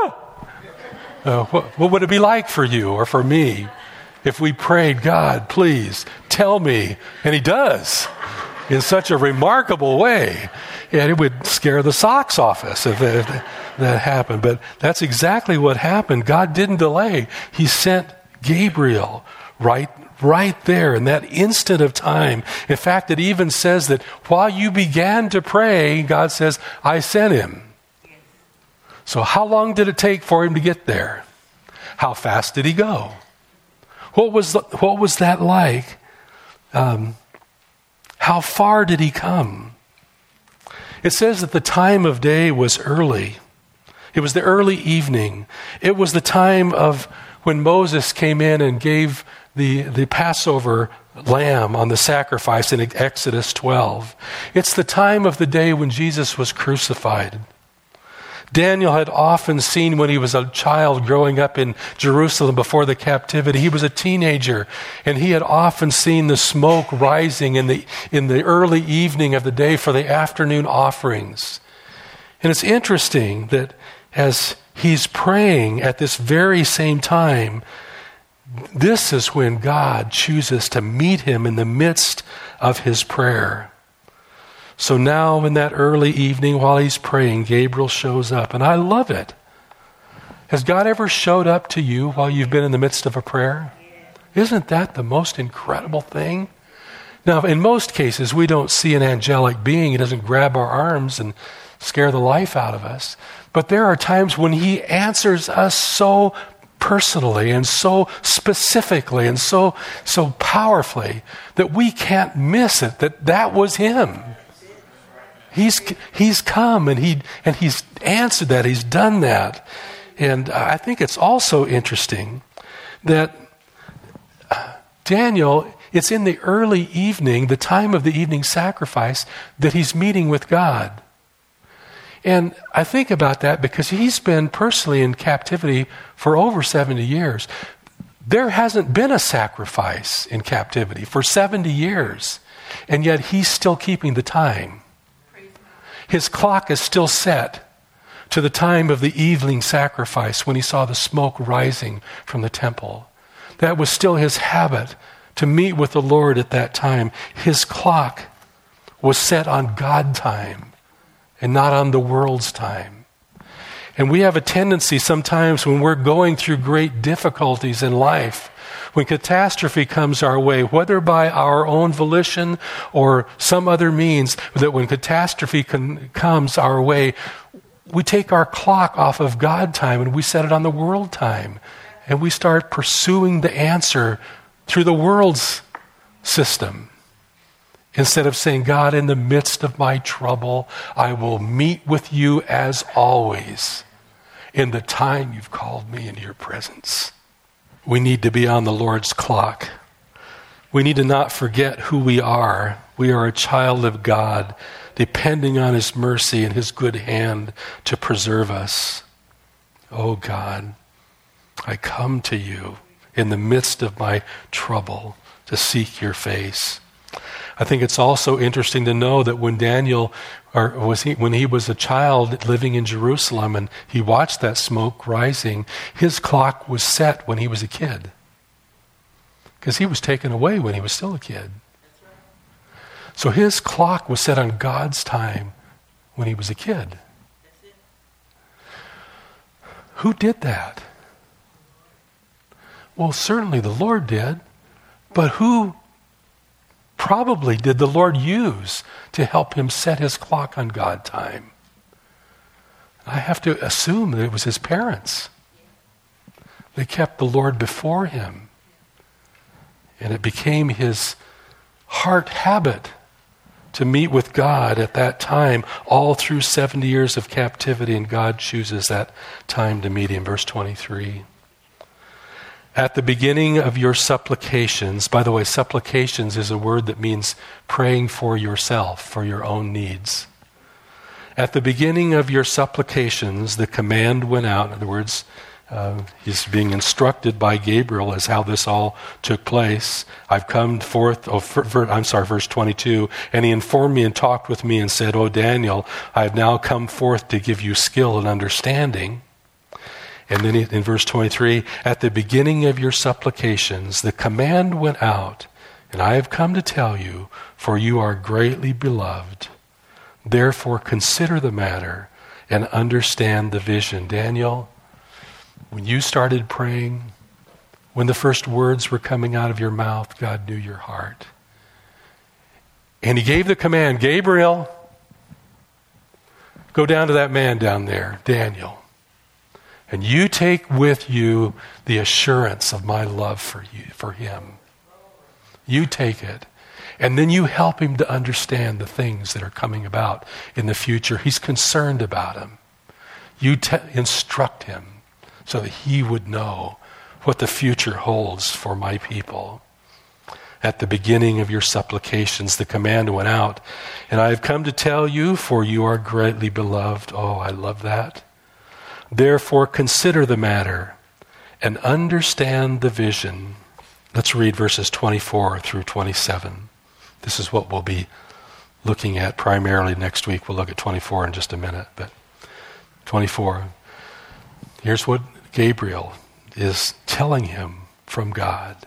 What would it be like for you or for me if we prayed, God, please tell me? And he does in such a remarkable way. And it would scare the socks off us if that happened. But that's exactly what happened. God didn't delay. He sent Gabriel right there in that instant of time. In fact, it even says that while you began to pray, God says, I sent him. So how long did it take for him to get there? How fast did he go? What was that like? How far did he come? It says that the time of day was early. It was the early evening. It was the time of when Moses came in and gave the Passover lamb on the sacrifice in Exodus 12. It's the time of the day when Jesus was crucified. Daniel had often seen when he was a child growing up in Jerusalem before the captivity. He was a teenager, and he had often seen the smoke rising in the early evening of the day for the afternoon offerings. And it's interesting that as he's praying at this very same time, this is when God chooses to meet him in the midst of his prayer. So now in that early evening while he's praying, Gabriel shows up, and I love it. Has God ever showed up to you while you've been in the midst of a prayer? Isn't that the most incredible thing? Now, in most cases, we don't see an angelic being. He doesn't grab our arms and scare the life out of us. But there are times when he answers us so personally and so specifically and so powerfully that we can't miss it, that was him. He's come and he's answered that. He's done that. And I think it's also interesting that Daniel, it's in the early evening, the time of the evening sacrifice, that he's meeting with God. And I think about that because he's been personally in captivity for over 70 years. There hasn't been a sacrifice in captivity for 70 years, and yet he's still keeping the time. His clock is still set to the time of the evening sacrifice when he saw the smoke rising from the temple. That was still his habit, to meet with the Lord at that time. His clock was set on God time and not on the world's time. And we have a tendency sometimes when we're going through great difficulties in life, when catastrophe comes our way, whether by our own volition or some other means, that when catastrophe comes our way, we take our clock off of God time and we set it on the world time. And we start pursuing the answer through the world's system. Instead of saying, God, in the midst of my trouble, I will meet with you as always in the time you've called me into your presence. We need to be on the Lord's clock. We need to not forget who we are. We are a child of God, depending on his mercy and his good hand to preserve us. Oh God, I come to you in the midst of my trouble to seek your face. I think it's also interesting to know that when when he was a child living in Jerusalem and he watched that smoke rising, his clock was set when he was a kid. Because he was taken away when he was still a kid. So his clock was set on God's time when he was a kid. Who did that? Well, certainly the Lord did. But who probably did the Lord use to help him set his clock on God time? I have to assume that it was his parents. They kept the Lord before him. And it became his heart habit to meet with God at that time, all through 70 years of captivity, and God chooses that time to meet him. Verse 23. At the beginning of your supplications, by the way, supplications is a word that means praying for yourself, for your own needs. At the beginning of your supplications, the command went out. In other words, he's being instructed by Gabriel as how this all took place. I've come forth, verse 22, and he informed me and talked with me and said, "O Daniel, I have now come forth to give you skill and understanding." And then in verse 23, at the beginning of your supplications, the command went out, and I have come to tell you, for you are greatly beloved. Therefore consider the matter and understand the vision. Daniel, when you started praying, when the first words were coming out of your mouth, God knew your heart. And he gave the command, Gabriel, go down to that man down there, Daniel. And you take with you the assurance of my love for him. You take it. And then you help him to understand the things that are coming about in the future. He's concerned about him. You instruct him so that he would know what the future holds for my people. At the beginning of your supplications, the command went out. And I have come to tell you, for you are greatly beloved. Oh, I love that. Therefore consider the matter and understand the vision. Let's read verses 24 through 27. This is what we'll be looking at primarily next week. We'll look at 24 in just a minute. But 24, here's what Gabriel is telling him from God.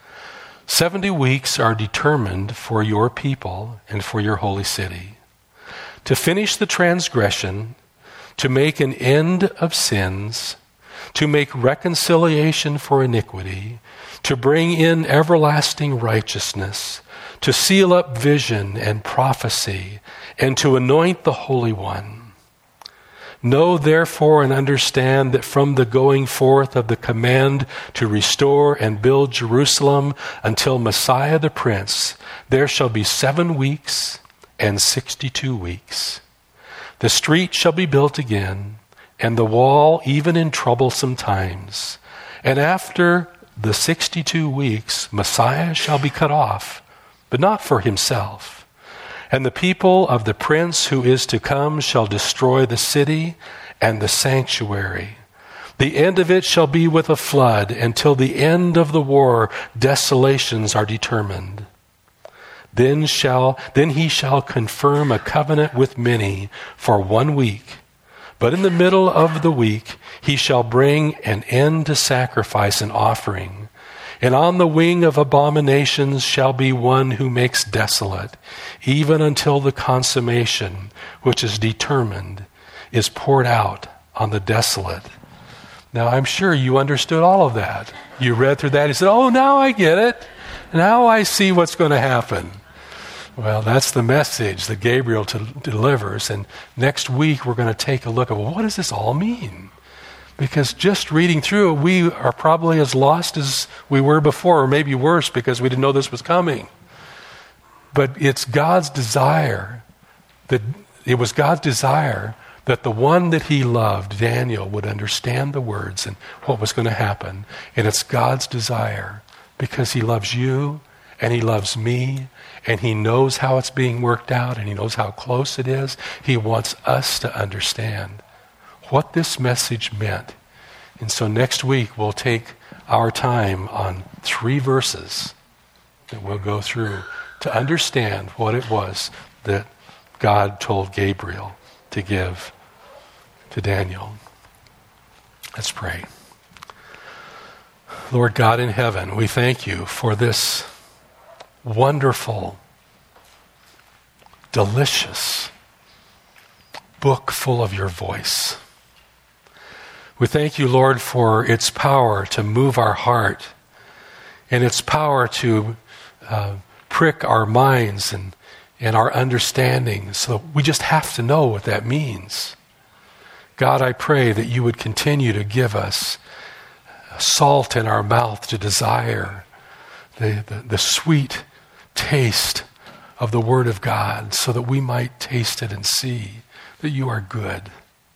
70 weeks are determined for your people and for your holy city, to finish the transgression, to make an end of sins, to make reconciliation for iniquity, to bring in everlasting righteousness, to seal up vision and prophecy, and to anoint the Holy One. Know therefore and understand that from the going forth of the command to restore and build Jerusalem until Messiah the Prince, there shall be 7 weeks and 62 weeks. The street shall be built again, and the wall even in troublesome times. And after the 62 weeks, Messiah shall be cut off, but not for himself. And the people of the prince who is to come shall destroy the city and the sanctuary. The end of it shall be with a flood. Until the end of the war, desolations are determined. Then he shall confirm a covenant with many for 1 week. But in the middle of the week, he shall bring an end to sacrifice and offering. And on the wing of abominations shall be one who makes desolate, even until the consummation, which is determined, is poured out on the desolate. Now, I'm sure you understood all of that. You read through that and said, oh, now I get it. Now I see what's going to happen. Well, that's the message that Gabriel delivers. And next week, we're going to take a look at, well, what does this all mean? Because just reading through it, we are probably as lost as we were before, or maybe worse because we didn't know this was coming. But it's God's desire that the one that he loved, Daniel, would understand the words and what was going to happen. And it's God's desire because he loves you and he loves me and he knows how it's being worked out and he knows how close it is. He wants us to understand what this message meant. And so next week we'll take our time on 3 verses that we'll go through to understand what it was that God told Gabriel to give to Daniel. Let's pray. Lord God in heaven, we thank you for this wonderful, delicious book full of your voice. We thank you, Lord, for its power to move our heart and its power to prick our minds and our understanding. So we just have to know what that means. God, I pray that you would continue to give us salt in our mouth to desire the sweet taste of the Word of God so that we might taste it and see that you are good.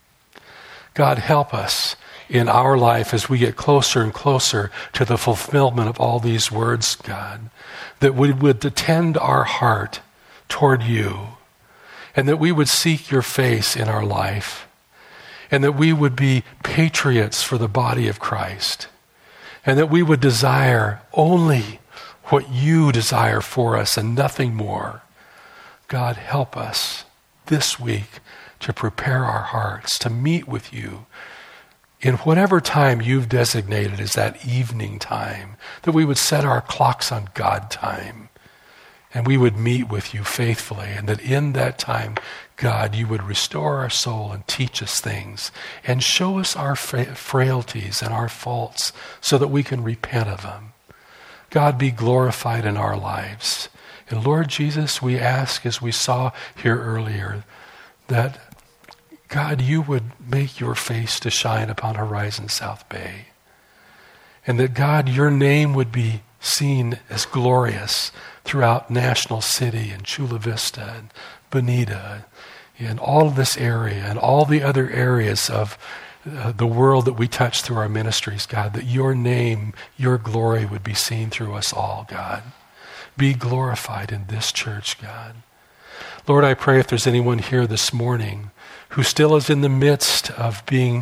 God, help us in our life as we get closer and closer to the fulfillment of all these words, God, that we would attend our heart toward you and that we would seek your face in our life and that we would be patriots for the body of Christ and that we would desire only what you desire for us and nothing more. God, help us this week to prepare our hearts to meet with you in whatever time you've designated as that evening time, that we would set our clocks on God time and we would meet with you faithfully, and that in that time, God, you would restore our soul and teach us things and show us our frailties and our faults so that we can repent of them. God, be glorified in our lives. And Lord Jesus, we ask, as we saw here earlier, that God, you would make your face to shine upon Horizon South Bay. And that God, your name would be seen as glorious throughout National City and Chula Vista and Bonita and all of this area and all the other areas of the world that we touch through our ministries, God, that your name, your glory would be seen through us all, God. Be glorified in this church, God. Lord, I pray if there's anyone here this morning who still is in the midst of being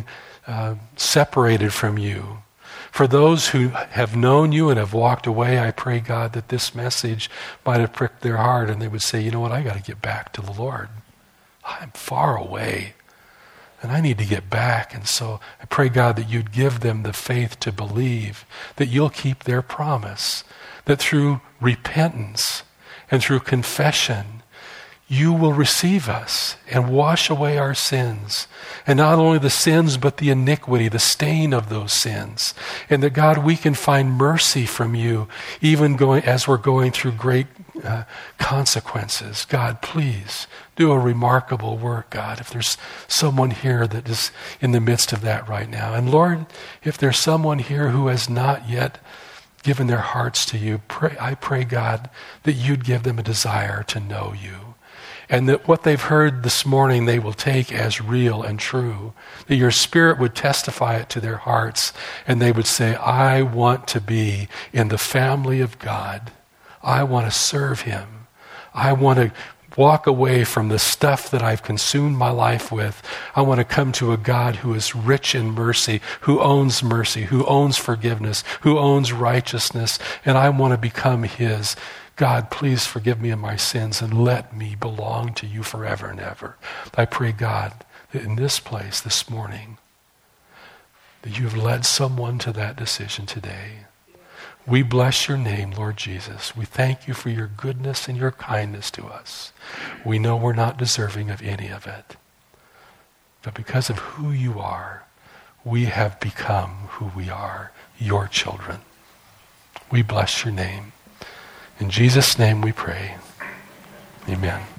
separated from you. For those who have known you and have walked away, I pray, God, that this message might have pricked their heart and they would say, you know what, I got to get back to the Lord. I'm far away and I need to get back. And so I pray, God, that you'd give them the faith to believe that you'll keep their promise, that through repentance and through confession, you will receive us and wash away our sins. And not only the sins, but the iniquity, the stain of those sins. And that, God, we can find mercy from you, even as we're going through great consequences. God, please do a remarkable work, God, if there's someone here that is in the midst of that right now. And Lord, if there's someone here who has not yet given their hearts to you, I pray, God, that you'd give them a desire to know you. And that what they've heard this morning they will take as real and true. That your Spirit would testify it to their hearts and they would say, I want to be in the family of God. I want to serve him. I want to walk away from the stuff that I've consumed my life with. I want to come to a God who is rich in mercy, who owns forgiveness, who owns righteousness, and I want to become his. God, please forgive me of my sins and let me belong to you forever and ever. I pray, God, that in this place this morning, that you've led someone to that decision today. We bless your name, Lord Jesus. We thank you for your goodness and your kindness to us. We know we're not deserving of any of it. But because of who you are, we have become who we are, your children. We bless your name. In Jesus' name we pray. Amen.